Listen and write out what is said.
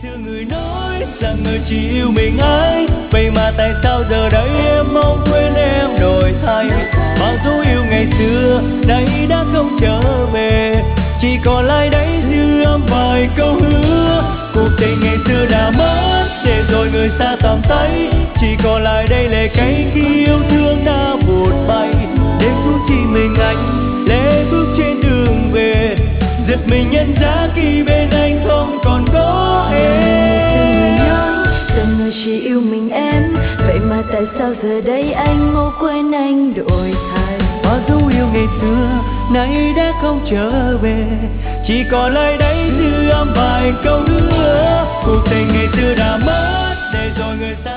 xưa người nói rằng người chỉ yêu mình ai, vậy mà tại sao giờ đây em mong quên em đổi thay. Bao dấu yêu ngày xưa nay đã không trở về, chỉ còn lại đấy dư âm vài câu hứa. Cuộc tình ngày xưa đã mất để rồi người xa tầm tay, chỉ còn lại đây lệ cay khi yêu thương đã vụt bay. Đêm phút chỉ mình anh lê bước trên đường về, giật mình nhận ra khi bên anh không còn có em. Rằng người chỉ yêu mình em, vậy mà tại sao giờ đây anh mau quên anh đổi thay. Bao dấu yêu ngày xưa nay đã không trở về, chỉ còn lại đấy dư âm vài câu hứa. Cuộc tình ngày xưa đã mất để rồi người xa